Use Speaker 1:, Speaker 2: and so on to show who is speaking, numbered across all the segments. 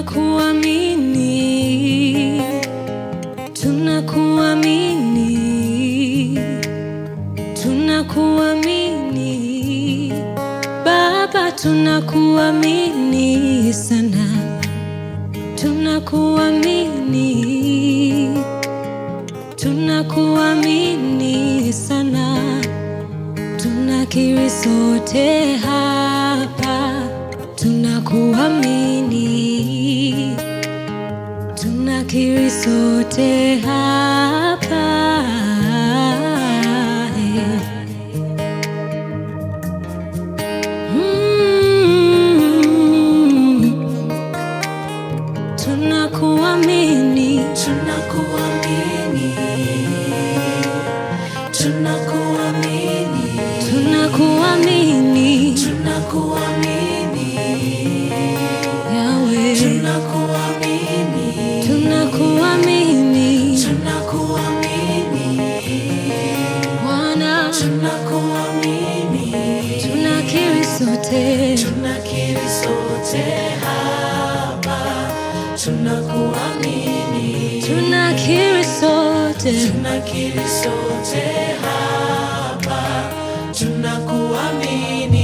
Speaker 1: tunakuamini, tunakuamini, tunakuamini Baba, tunakuamini sana, tunakuamini, tunakuamini sana, tunakiri sote hapa, tunakuamini, tunakiri sote hapa. Tunakuamini, tunakuamini, tunakuamini, tunakuamini, tunakuamini Yahweh, tunakuamini, tunakuamini, tunakuamini Bwana, tunakuamini, tunakiri sote hapa, tunakuamini, tunakiri sote hapa, tunakuamini,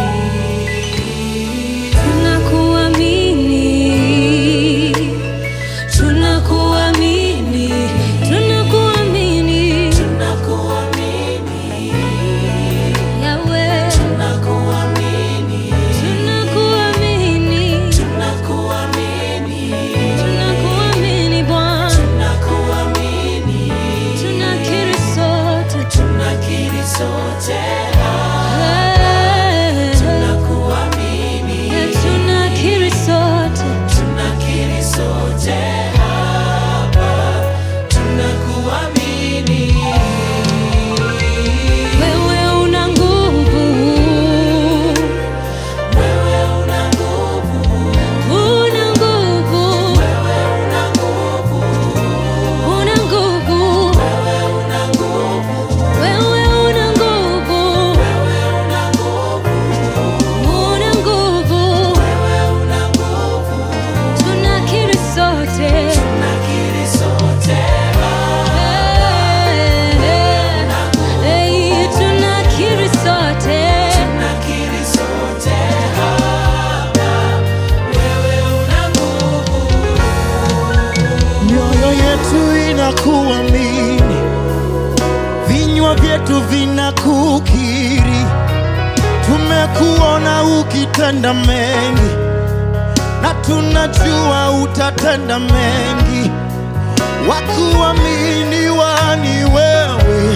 Speaker 1: tunakuamini, tunakuamini, tunakuamini, tunakuamini Yahweh, tunakuamini, tunakuamini, tunakuamini, tunakuamini Bwana, tunakuamini, tunakiri sote hapa, tunakuamini, tunakiri sote hapa, tunakuamini. Wewe una nguvu, wewe una nguvu, una nguvu, wewe una nguvu, una nguvu, wewe una nguvu, wewe una nguvu, wewe una nguvu, una nguvu, wewe una nguvu, tunakiri sote tunakiri sote hapa, wewe una nguvu.
Speaker 2: Mioyo yetu inakuamini, vinywa vyetu vinakukiri. Tumekuona ukitenda mengi na tunajua utatenda mengi. Wakuaminiwa ni wewe,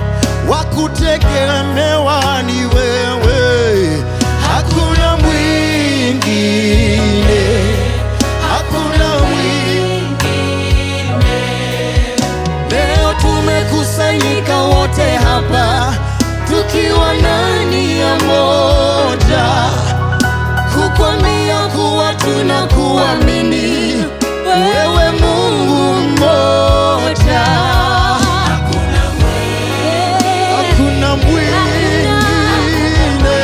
Speaker 2: wakutegemewa ni wewe. Hakuna mwingine, hakuna mwingine. Leo tumekusanyika wote hapa tukiwa na nia moja, kukwambia kuwa tunakuamini wewe Mungu mmoja. Hakuna mwingine,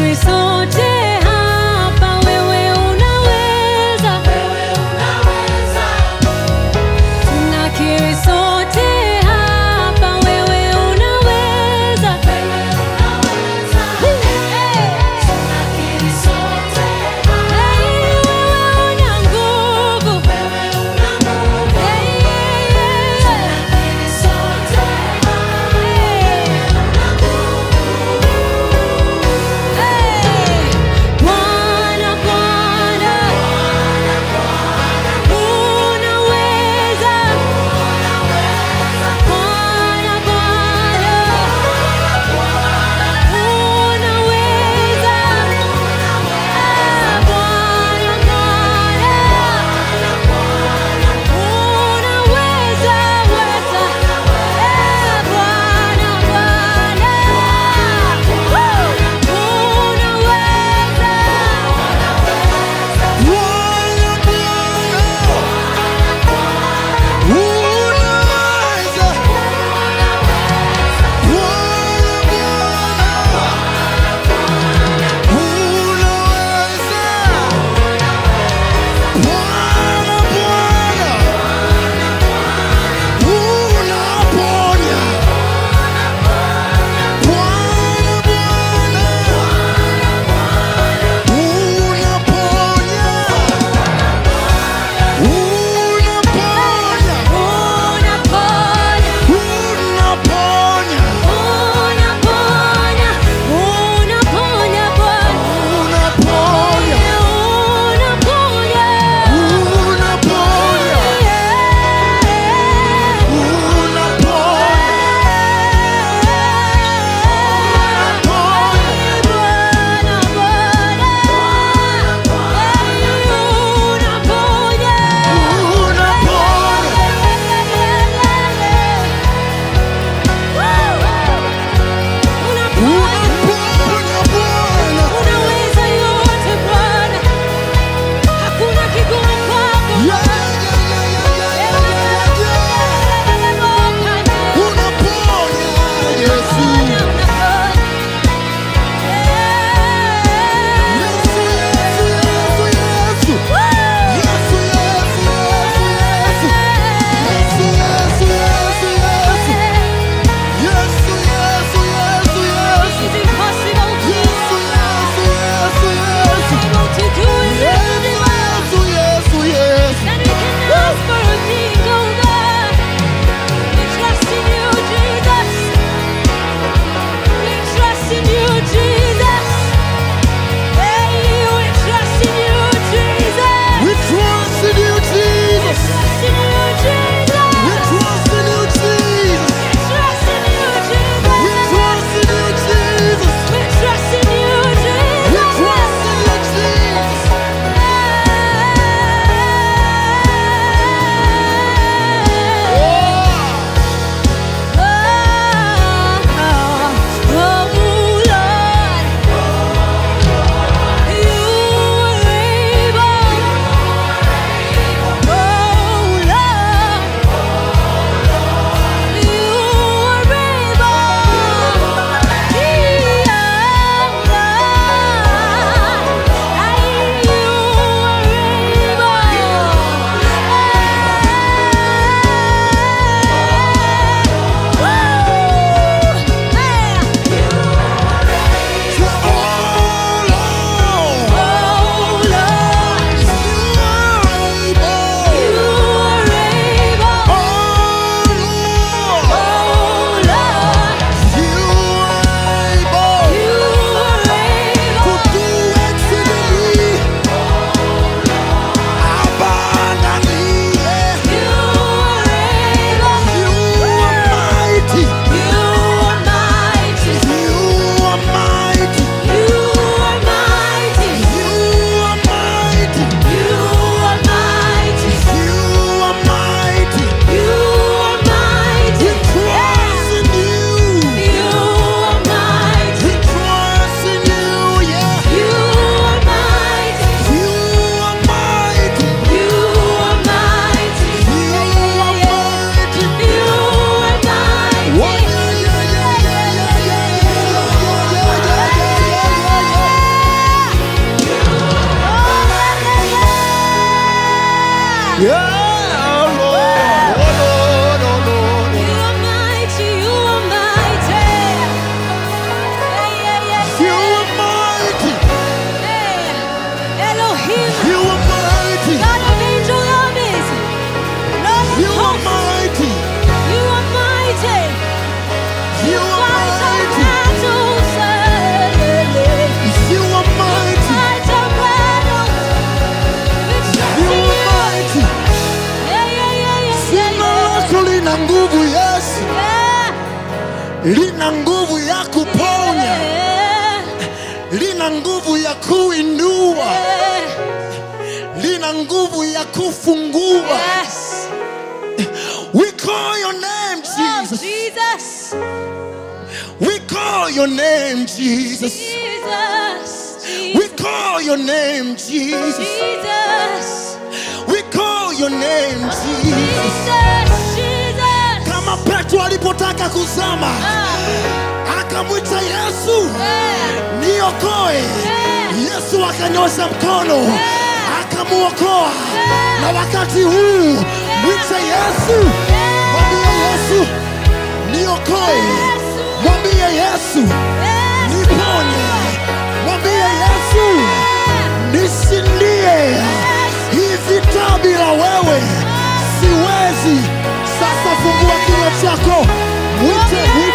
Speaker 1: tunakiri sote hapa, wewe unaweza. Tunakiri sote hapa, wewe unaweza. Hey,
Speaker 2: Yeah, Lord. Oh, Lord, oh, Lord.
Speaker 1: You are mighty, you are mighty.
Speaker 2: You are mighty.
Speaker 1: Elohim,
Speaker 2: You are mighty.
Speaker 1: God of angel armies, Lord of
Speaker 2: You are
Speaker 1: hosts,
Speaker 2: mighty.
Speaker 1: you are mighty.
Speaker 2: You are
Speaker 1: Fight our
Speaker 2: mighty.
Speaker 1: battles,
Speaker 2: You are mighty.
Speaker 1: fight our battles. It's
Speaker 2: You
Speaker 1: trusting
Speaker 2: are
Speaker 1: you.
Speaker 2: mighty. Jina lako lina nguvu Yesu, lina nguvu ya kuponya, lina nguvu ya kuinua, lina nguvu ya kufungua.
Speaker 1: Yes.
Speaker 2: We call your name
Speaker 1: Oh,
Speaker 2: Jesus.
Speaker 1: Jesus.
Speaker 2: We call your name Jesus.
Speaker 1: Jesus.
Speaker 2: We call your name Jesus.
Speaker 1: Jesus.
Speaker 2: We call your name Jesus.
Speaker 1: Jesus. Jesus.
Speaker 2: Kama Petro alipotaka kuzama,
Speaker 1: Ah.
Speaker 2: akamwita Yesu,
Speaker 1: Yeah.
Speaker 2: niokoe. Yesu akanyosha mkono, akamuokoa. Na wakati huu mwite Yesu, mwambie Yesu, niokoe. Mwambie Yesu, niponye. Mwambie Yesu, nishindie hii vita bila wewe siwezi. Sasa fungua kinywa chako, mwite